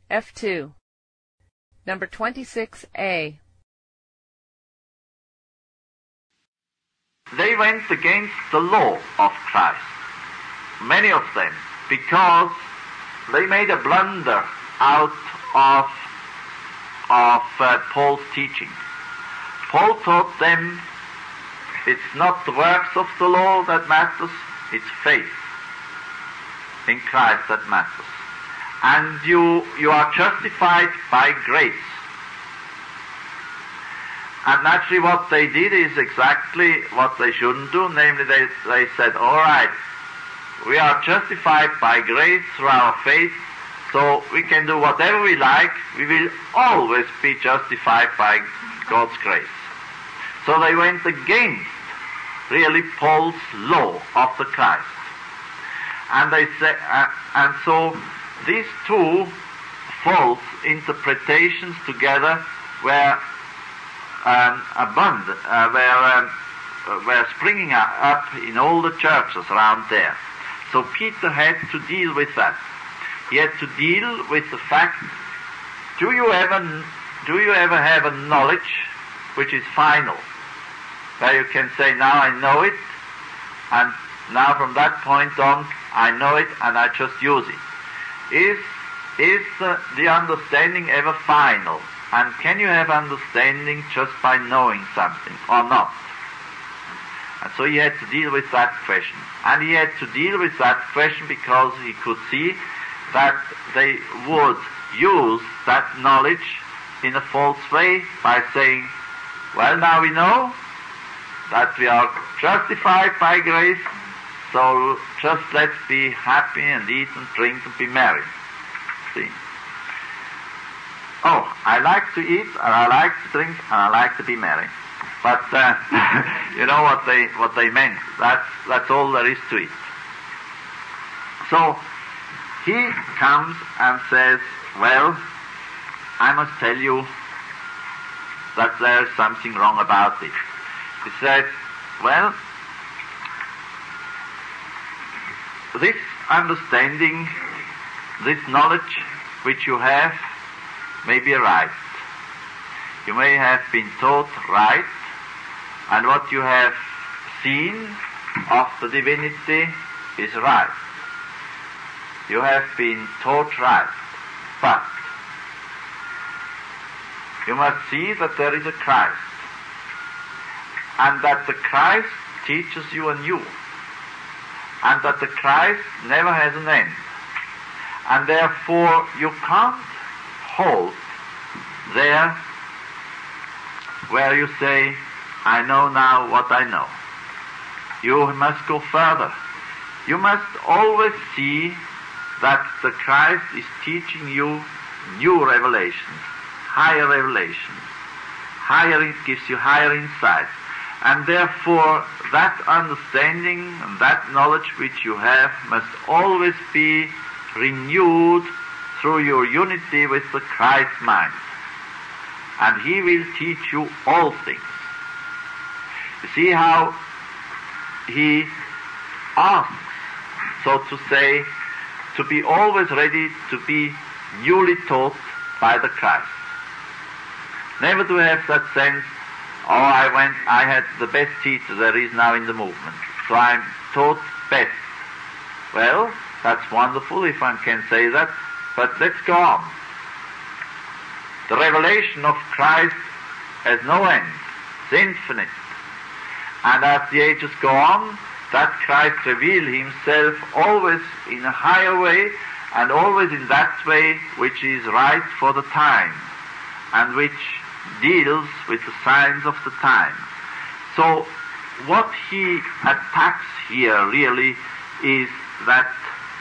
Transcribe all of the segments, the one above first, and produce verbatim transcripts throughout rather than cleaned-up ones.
F two. Number twenty-six A. They went against the law of Christ, many of them, because they made a blunder out of, of uh, Paul's teaching. Paul taught them it's not the works of the law that matters, it's faith in Christ that matters. And you, you are justified by grace. And naturally what they did is exactly what they shouldn't do, namely they, they said, all right, we are justified by grace through our faith, so we can do whatever we like, we will always be justified by God's grace. So they went against really Paul's law of the Christ. And they say, uh, and so these two false interpretations together were um, abundant, uh, were, um, uh, were springing up in all the churches around there. So Peter had to deal with that. He had to deal with the fact, do you ever, do you ever have a knowledge which is final? Where you can say, now I know it, and now from that point on, I know it, and I just use it. Is, is uh, the understanding ever final? And can you have understanding just by knowing something, or not? And so he had to deal with that question. And he had to deal with that question because he could see that they would use that knowledge in a false way by saying, well, now we know that we are justified by grace, so just let's be happy and eat and drink and be merry. See? Oh, I like to eat, and I like to drink, and I like to be merry. But uh, you know what they what they meant. That's that's all there is to it. So he comes and says, well, I must tell you that there's something wrong about it. He said, well, this understanding, this knowledge which you have may be right. You may have been taught right, and what you have seen of the divinity is right. You have been taught right, but you must see that there is a Christ, and that the Christ teaches you anew, and that the Christ never has an end, and therefore you can't hold there where you say, I know now what I know. You must go further. You must always see that the Christ is teaching you new revelations, higher revelations, higher, it gives you higher insights. And therefore that understanding and that knowledge which you have must always be renewed through your unity with the Christ mind. And he will teach you all things. You see how he asks, so to say, to be always ready to be newly taught by the Christ. Never to have that sense, oh, I went, I had the best teacher there is now in the movement, so I'm taught best. Well, that's wonderful if one can say that, but let's go on. The revelation of Christ has no end. It's infinite. And as the ages go on, that Christ reveals himself always in a higher way, and always in that way which is right for the time, and which deals with the signs of the time. So what he attacks here really is that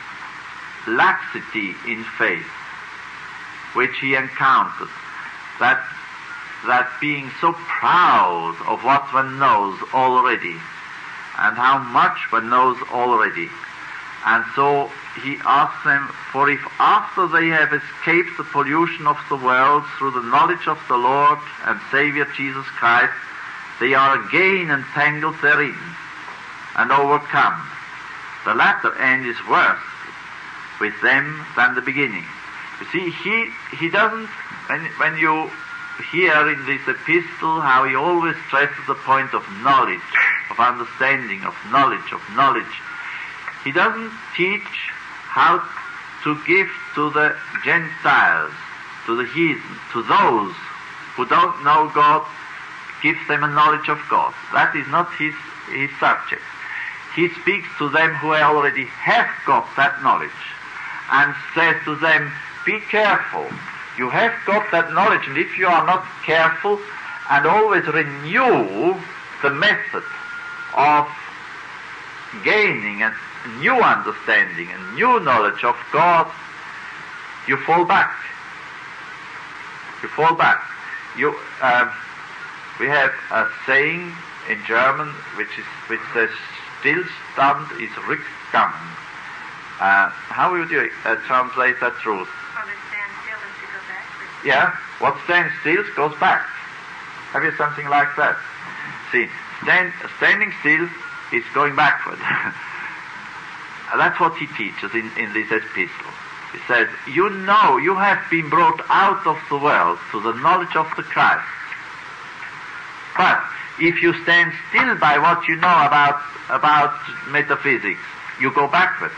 laxity in faith which he encountered, that that being so proud of what one knows already, and how much one knows already. And so he asks them, for if after they have escaped the pollution of the world through the knowledge of the Lord and Savior Jesus Christ, they are again entangled therein and overcome, the latter end is worse with them than the beginning. You see, he he doesn't, when, when you hear in this epistle how he always stresses the point of knowledge, of understanding, of knowledge, of knowledge, he doesn't teach how to give to the Gentiles, to the heathen, to those who don't know God, gives them a knowledge of God. That is not his, his subject. He speaks to them who already have got that knowledge and says to them, be careful. You have got that knowledge, and if you are not careful and always renew the method of gaining a new understanding and new knowledge of God, you fall back. You fall back. You, uh, we have a saying in German which is which says, Stillstand ist Rückgang. Uh, how would you uh, translate that truth? Probably stand still is to go backwards. Yeah, what stands still goes back. Have you something like that? See, stand, standing still is going backward. That's what he teaches in, in this epistle. He says, you know, you have been brought out of the world to the knowledge of the Christ. But if you stand still by what you know about, about metaphysics, you go backwards.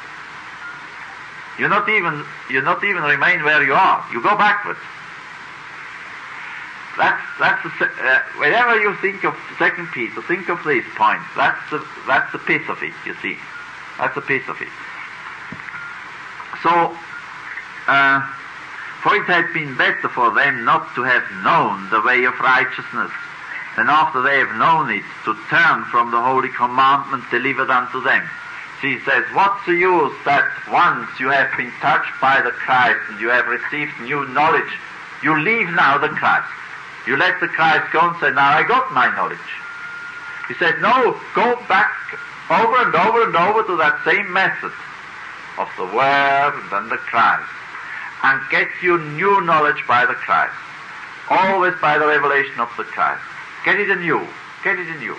You not even you not even remain where you are. You go backwards. That's that's the, uh, whenever you think of Second Peter, think of this point. That's the that's the piece of it. You see, that's the piece of it. So, uh, for it had been better for them not to have known the way of righteousness, than after they have known it to turn from the holy commandment delivered unto them. He says, what's the use that once you have been touched by the Christ and you have received new knowledge, you leave now the Christ. You let the Christ go and say, now I got my knowledge. He said, no, go back over and over and over to that same method of the Word and then the Christ, and get you new knowledge by the Christ, always by the revelation of the Christ. Get it anew. Get it anew.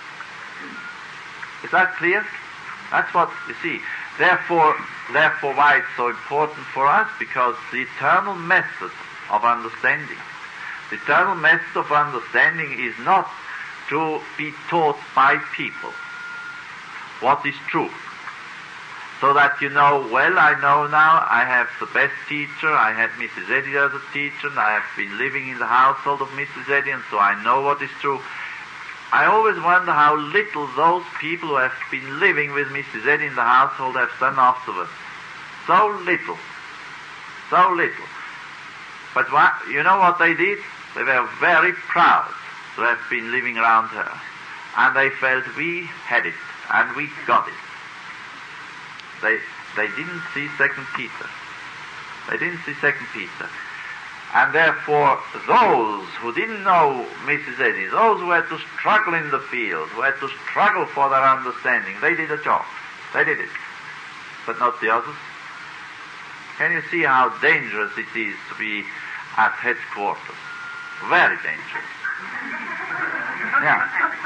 Is that clear? That's what, you see, therefore, therefore why it's so important for us, because the eternal method of understanding, the eternal method of understanding is not to be taught by people what is truth. So that you know, well, I know now, I have the best teacher, I had Missus Eddy as a teacher, and I have been living in the household of Missus Eddy, and so I know what is true. I always wonder how little those people who have been living with Missus Eddy in the household have done afterwards. So little. So little. But what, you know what they did? They were very proud to have been living around her. And they felt we had it, and we got it. They, they didn't see Second Peter. They didn't see Second Peter. And therefore, those who didn't know Missus Eddy, those who had to struggle in the field, who had to struggle for their understanding, they did a job. They did it. But not the others. Can you see how dangerous it is to be at headquarters? Very dangerous. Yeah.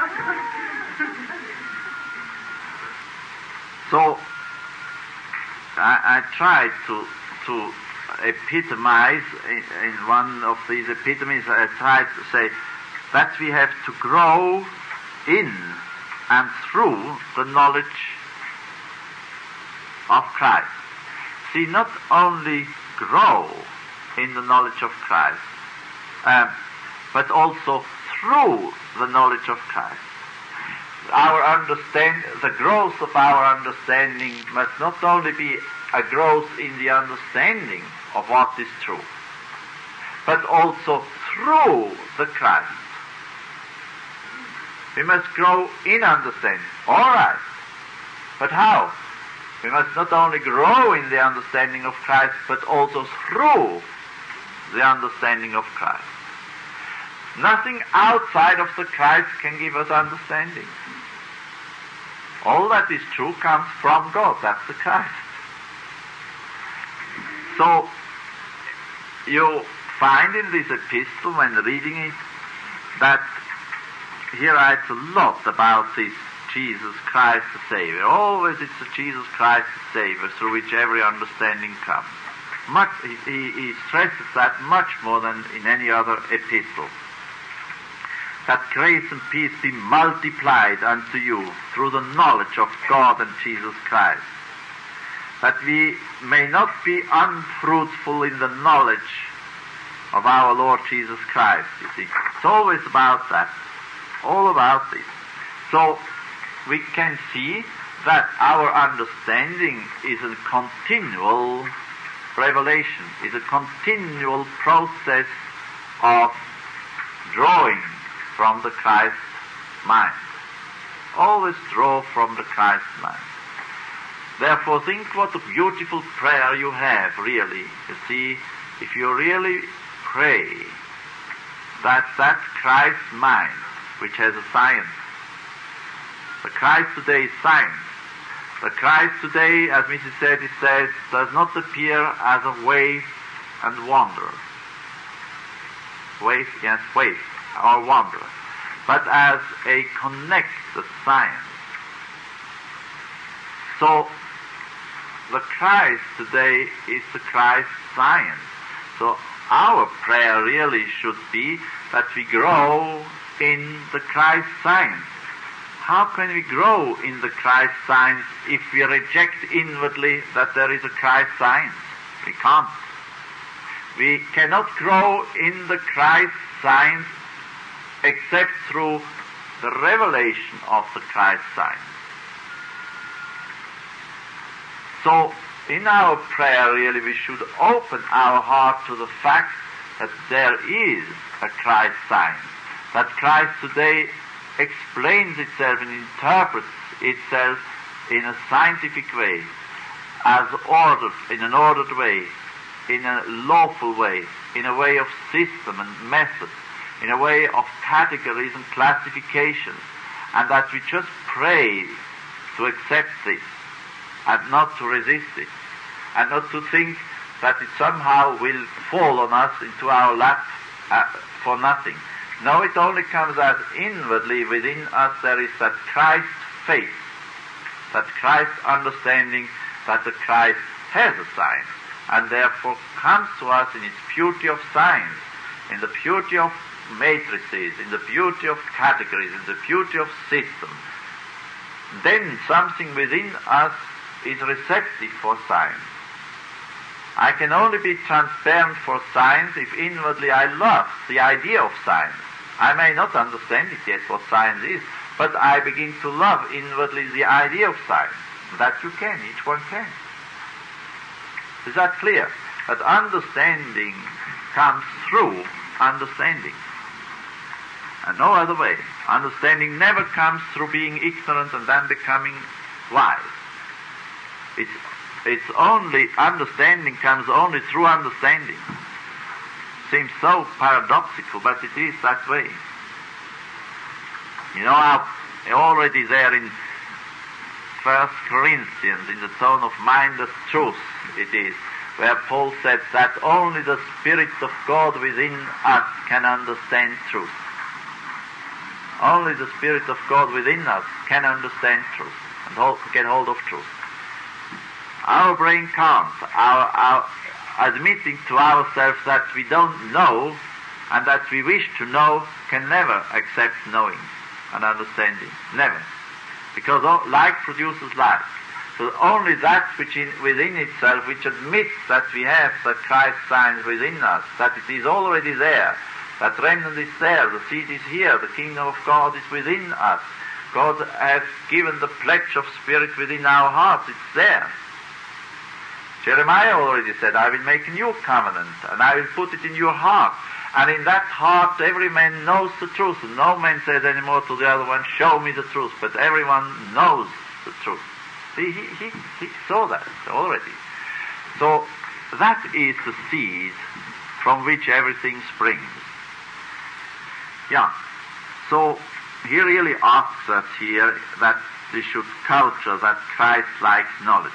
So, I, I tried to, to epitomize in, in one of these epitomes. I tried to say that we have to grow in and through the knowledge of Christ. See, not only grow in the knowledge of Christ, um, but also through the knowledge of Christ. Our understand, the growth of our understanding must not only be a growth in the understanding of what is true, but also through the Christ. We must grow in understanding. All right. But how? We must not only grow in the understanding of Christ, but also through the understanding of Christ. Nothing outside of the Christ can give us understanding. All that is true comes from God. That's the Christ. So, you find in this epistle, when reading it, that he writes a lot about this Jesus Christ the Savior. Always it's the Jesus Christ the Savior through which every understanding comes. much, he, he, he stresses that much more than in any other epistle. That grace and peace be multiplied unto you through the knowledge of God and Jesus Christ. That we may not be unfruitful in the knowledge of our Lord Jesus Christ, you see. It's always about that. All about this. So we can see that our understanding is a continual revelation, is a continual process of drawing from the Christ mind. Always draw from the Christ mind. Therefore, think what a beautiful prayer you have, really. You see, if you really pray that that Christ mind, which has a science, the Christ today is science. The Christ today, as Missus Sedley says, does not appear as a waif and wanderer. Waif, yes, waif, or wanderer, but as a connected science. So, the Christ today is the Christ science. So, our prayer really should be that we grow in the Christ science. How can we grow in the Christ science if we reject inwardly that there is a Christ science? We can't. We cannot grow in the Christ science except through the revelation of the Christ science. So, in our prayer, really, we should open our heart to the fact that there is a Christ science. That Christ today explains itself and interprets itself in a scientific way, as ordered, in an ordered way, in a lawful way, in a way of system and method, in a way of categories and classifications, and that we just pray to accept this and not to resist it, and not to think that it somehow will fall on us into our lap uh, for nothing. No, it only comes as inwardly within us there is that Christ faith, that Christ understanding that the Christ has a science, and therefore comes to us in its beauty of science, in the beauty of matrices, in the beauty of categories, in the beauty of system. Then something within us is receptive for science. I can only be transparent for science if inwardly I love the idea of science. I may not understand it yet what science is, but I begin to love inwardly the idea of science. That you can, each one can. Is that clear? That understanding comes through understanding, and no other way. Understanding never comes through being ignorant and then becoming wise. It's, it's only, understanding comes only through understanding. Seems so paradoxical, but it is that way. You know how already there in First Corinthians, in the tone of mindless truth, it is, where Paul said that only the Spirit of God within us can understand truth. Only the Spirit of God within us can understand truth and hold, get hold of truth. Our brain can't. Our, our admitting to ourselves that we don't know and that we wish to know can never accept knowing and understanding. Never. Because like produces like. So only that which in, within itself, which admits that we have the Christ science within us, that it is already there, that remnant is there, the seed is here, the kingdom of God is within us. God has given the pledge of Spirit within our hearts, it's there. Jeremiah already said, I will make a new covenant, and I will put it in your heart. And in that heart every man knows the truth. And no man says anymore to the other one, show me the truth, but everyone knows the truth. See, he, he, he saw that already. So that is the seed from which everything springs. Yeah. So he really asks us here that we should culture that Christ-like knowledge.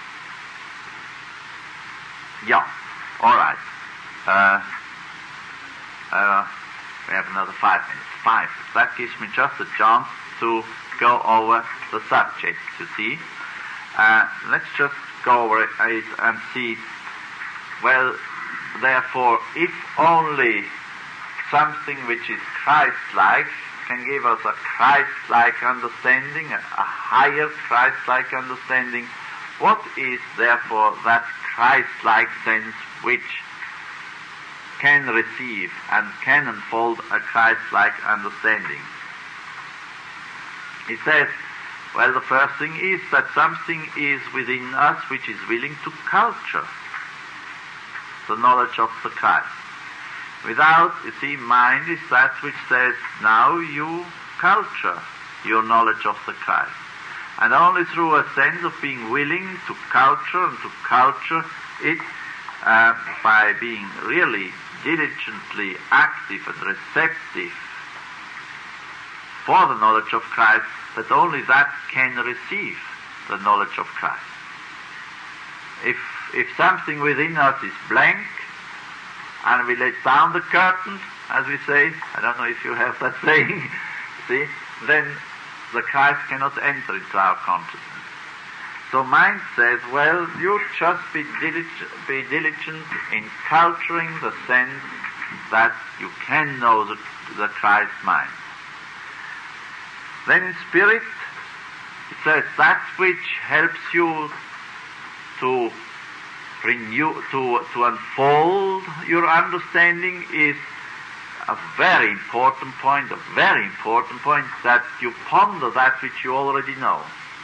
Yeah. All right. Uh, uh, we have another five minutes. Five. That gives me just a chance to go over the subject, you see. Uh, let's just go over it and see well, therefore, if only something which is Christ-like can give us a Christ-like understanding, a, a higher Christ-like understanding, what is therefore that Christ-like sense which can receive and can unfold a Christ-like understanding? He says, well, the first thing is that something is within us which is willing to culture the knowledge of the Christ. Without, you see, mind is that which says, now you culture your knowledge of the Christ. And only through a sense of being willing to culture and to culture it uh, by being really diligently active and receptive for the knowledge of Christ, that only that can receive the knowledge of Christ. If, if something within us is blank, and we let down the curtain, as we say, I don't know if you have that saying, see, then the Christ cannot enter into our consciousness. So mind says, well, you just be diligent, be diligent in culturing the sense that you can know the, the Christ mind. Then in spirit, it says that which helps you to renew, to, to unfold your understanding is a very important point, a very important point, that you ponder that which you already know.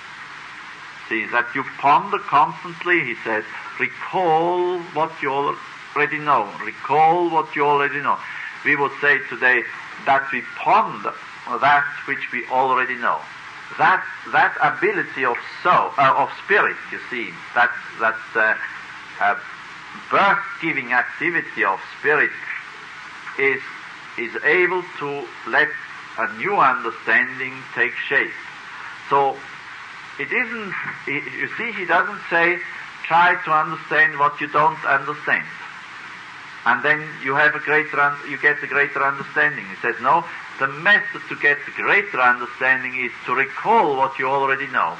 See, that you ponder constantly, he says, recall what you already know, recall what you already know. We would say today that we ponder that which we already know. That that ability of soul, uh, of spirit, you see, that that uh, uh, birth-giving activity of spirit is is able to let a new understanding take shape. So it isn't. You see, he doesn't say try to understand what you don't understand, and then you have a greater, un- you get a greater understanding. He says no. The method to get a greater understanding is to recall what you already know.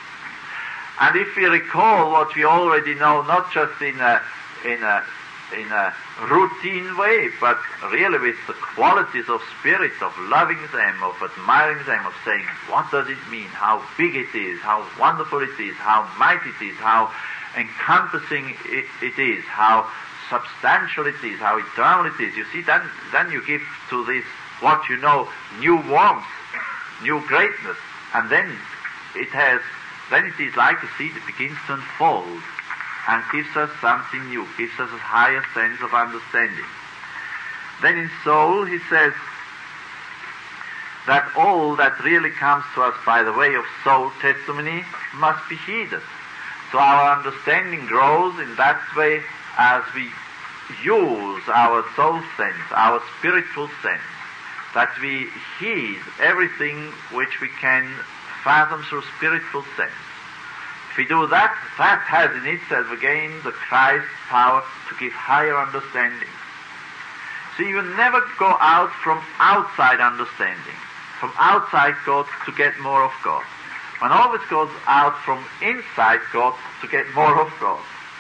And if we recall what we already know, not just in a in a in a routine way, but really with the qualities of spirit, of loving them, of admiring them, of saying, what does it mean? How big it is, how wonderful it is, how mighty it is, how encompassing it, it is, how substantial it is, how eternal it is. You see, then then you give to this what you know, new warmth, new greatness, and then it has, then it is like a seed that begins to unfold and gives us something new, gives us a higher sense of understanding. Then in soul, he says that all that really comes to us by the way of soul testimony must be heeded. So our understanding grows in that way as we use our soul sense, our spiritual sense, that we heed everything which we can fathom through spiritual sense. If we do that, that has in itself again the Christ power to give higher understanding. So you never go out from outside understanding, from outside God to get more of God. One always goes out from inside God to get more of God.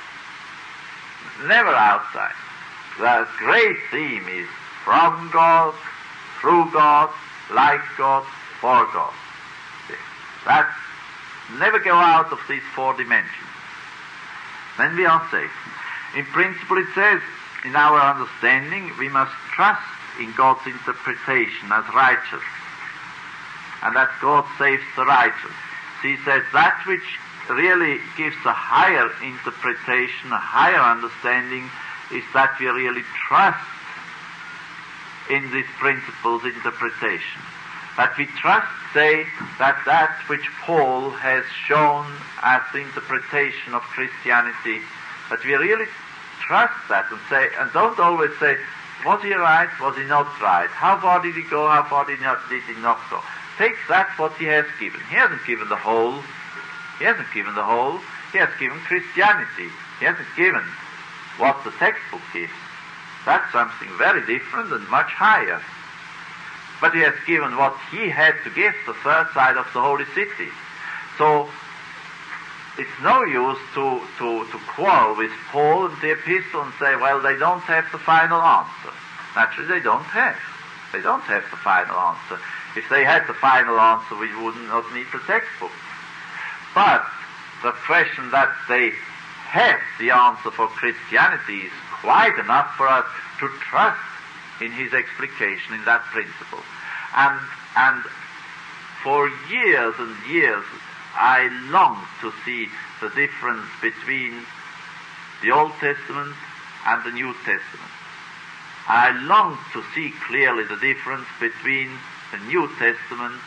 Never outside. The great theme is from God, through God, like God, for God. That never go out of these four dimensions. Then we are safe. In principle it says, in our understanding, we must trust in God's interpretation as righteous, and that God saves the righteous. So he says that which really gives a higher interpretation, a higher understanding, is that we really trust in this principle's interpretation. That we trust, say, that that which Paul has shown as the interpretation of Christianity, that we really trust that and say, and don't always say, was he right, was he not right? How far did he go, how far did he not, did he not go? Take that what he has given. He hasn't given the whole. He hasn't given the whole. He has given Christianity. He hasn't given what the textbook gives. That's something very different and much higher. But he has given what he had to give, the third side of the holy city. So it's no use to, to, to quarrel with Paul and the epistle and say, well, they don't have the final answer. Naturally, they don't have. They don't have the final answer. If they had the final answer, we would not need the textbook. But the question that they have the answer for Christianity is quite enough for us to trust in his explication in that principle. And, and for years and years, I long to see the difference between the Old Testament and the New Testament. I long to see clearly the difference between the New Testament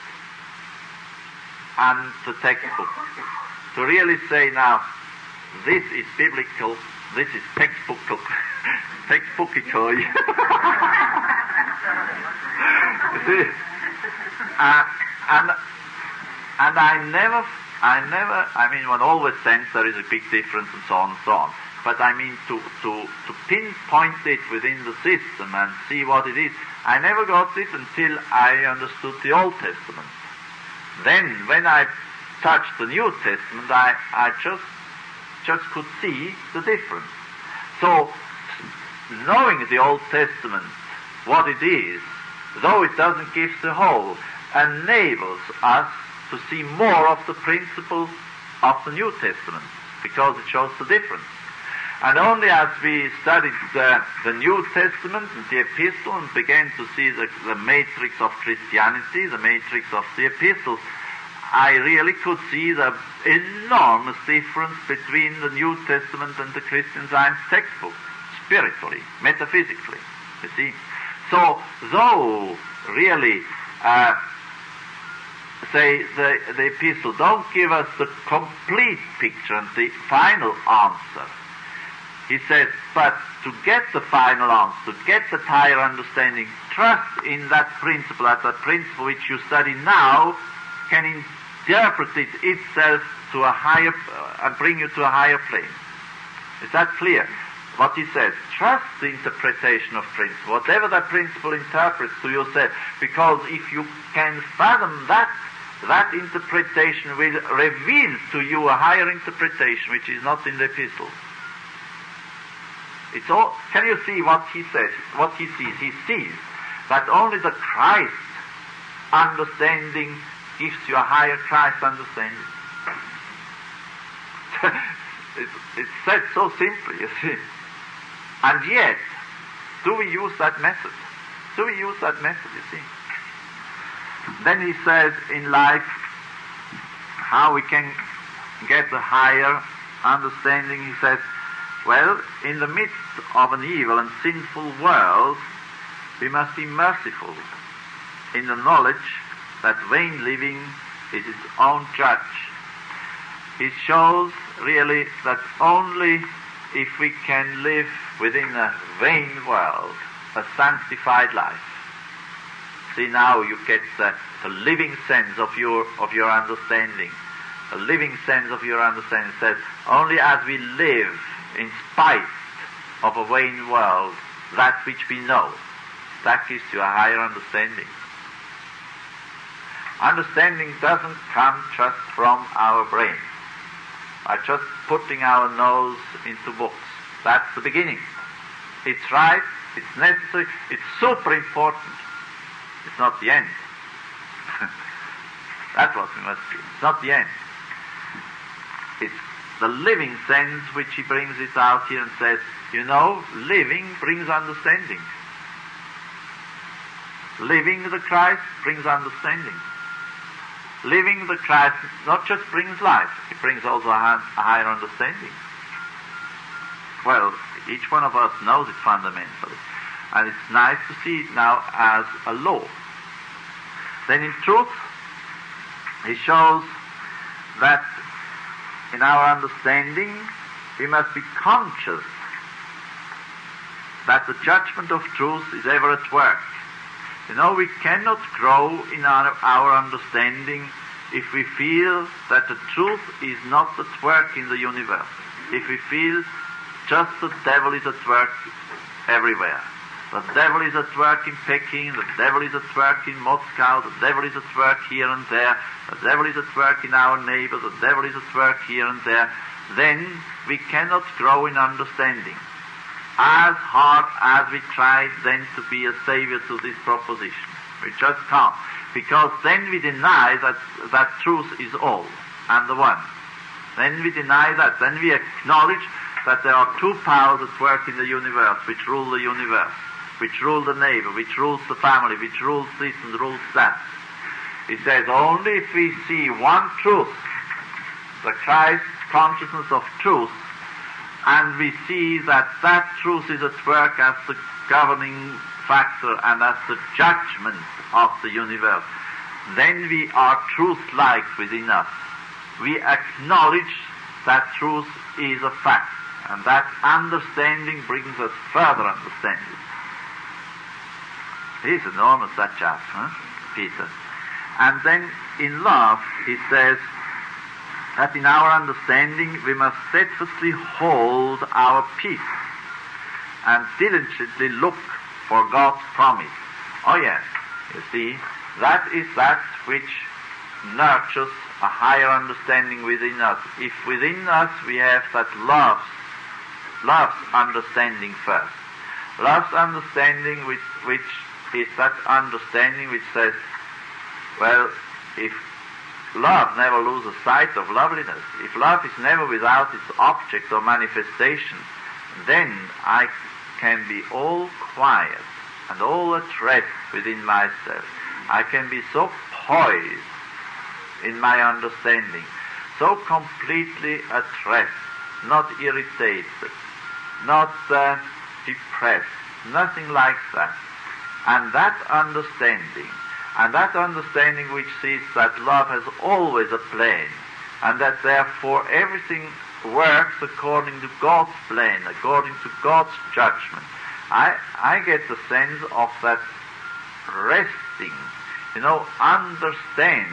and the textbook. To really say now, this is biblical, this is textbookal, textbookical. You see? Uh, and, and I never, I never, I mean, one always sense there is a big difference and so on and so on. But I mean, to, to, to pinpoint it within the system and see what it is, I never got it until I understood the Old Testament. Then, when I touched the New Testament, I, I just, just could see the difference. So, knowing the Old Testament, what it is, though it doesn't give the whole, enables us to see more of the principles of the New Testament, because it shows the difference. And only as we studied the, the New Testament and the Epistle and began to see the, the matrix of Christianity, the matrix of the Epistles, I really could see the enormous difference between the New Testament and the Christian Science textbook, spiritually, metaphysically, you see. So, though really, uh, say, the, the Epistle don't give us the complete picture and the final answer, he says, but to get the final answer, to get the higher understanding, trust in that principle, that the principle which you study now can interpret it itself to a higher, uh, and bring you to a higher plane. Is that clear? What he says, trust the interpretation of principle, whatever that principle interprets to yourself, because if you can fathom that, that interpretation will reveal to you a higher interpretation which is not in the epistle. It's all, can you see what he says, what he sees? He sees that only the Christ understanding gives you a higher Christ understanding. it's, it's said so simply, you see. And yet, do we use that method? Do we use that method, you see? Then he says in life how we can get a higher understanding. He says, well, in the midst of an evil and sinful world, we must be merciful in the knowledge that vain living is its own judge. It shows really that only if we can live within a vain world, a sanctified life. See, now you get the, the living sense of your of your understanding. A living sense of your understanding says, only as we live in spite of a vain world, that which we know, that gives you a higher understanding. Understanding doesn't come just from our brain, by just putting our nose into books. That's the beginning. It's right, it's necessary, it's super important. It's not the end. That's what we must do. It's not the end. It's the living sense which he brings it out here and says, you know, living brings understanding. Living the Christ brings understanding. Living the Christ not just brings life, it brings also a, a higher understanding. Well, each one of us knows it fundamentally, and it's nice to see it now as a law. Then in truth, he shows that in our understanding, we must be conscious that the judgment of truth is ever at work. You know, we cannot grow in our, our understanding if we feel that the truth is not at work in the universe. If we feel just the devil is at work everywhere. The devil is at work in Peking, the devil is at work in Moscow, the devil is at work here and there, the devil is at work in our neighbor, the devil is at work here and there, then we cannot grow in understanding. As hard as we try then to be a savior to this proposition, we just can't. Because then we deny that, that truth is all and the one. Then we deny that. Then we acknowledge that there are two powers at work in the universe, which rule the universe, which rule the neighbor, which rules the family, which rules this and rules that. He says, only if we see one truth, the Christ consciousness of truth, and we see that that truth is at work as the governing factor and as the judgment of the universe, then we are truth-like within us. We acknowledge that truth is a fact, and that understanding brings us further understanding. He's enormous, that chap, huh? Peter. And then in love, he says that in our understanding we must steadfastly hold our peace and diligently look for God's promise. Oh yes, you see, that is that which nurtures a higher understanding within us. If within us we have that love, love's understanding first. Love's understanding which, which is that understanding which says, well, if love never loses sight of loveliness, if love is never without its object or manifestation, then I can be all quiet and all at rest within myself. I can be so poised in my understanding, so completely at rest, not irritated, not uh, depressed, nothing like that. And that understanding, and that understanding which sees that love has always a plan, and that therefore everything works according to God's plan, according to God's judgment. I, I get the sense of that resting, you know, understand.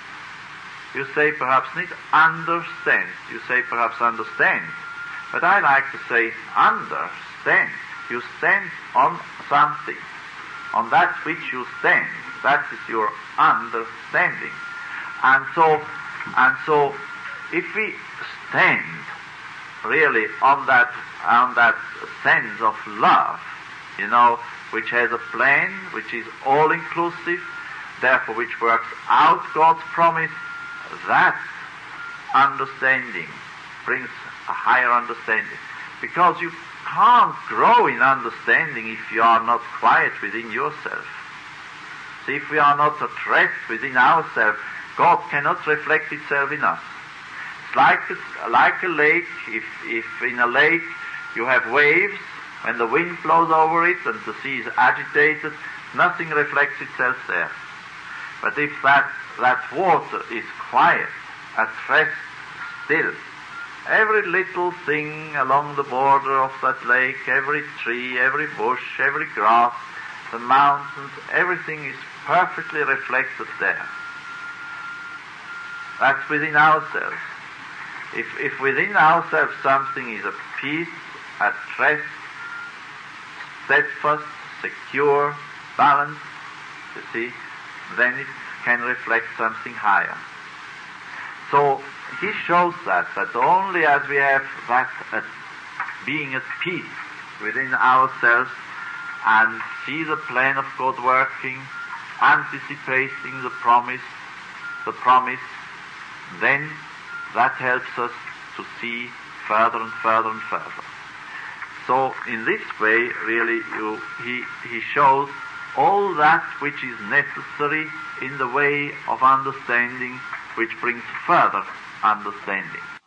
You say perhaps not understand, you say perhaps understand, but I like to say understand. You stand on something, on that which you stand. That is your understanding. And so, and so, if we stand really on that, on that sense of love, you know, which has a plan, which is all-inclusive, therefore which works out God's promise, that understanding brings a higher understanding. Because you can't grow in understanding if you are not quiet within yourself. See, if we are not at rest within ourselves, God cannot reflect itself in us. It's like a, like a lake. If, if in a lake you have waves, when the wind blows over it and the sea is agitated, nothing reflects itself there. But if that, that water is quiet, at rest, still, every little thing along the border of that lake, every tree, every bush, every grass, the mountains, everything is perfectly reflected there. That's within ourselves. If, if within ourselves something is at peace, at rest, steadfast, secure, balanced, you see, then it can reflect something higher. So he shows that, that only as we have that at being at peace within ourselves and see the plan of God working, anticipating the promise, the promise, then that helps us to see further and further and further. So in this way, really, you, he, he shows all that which is necessary in the way of understanding, which brings further understanding.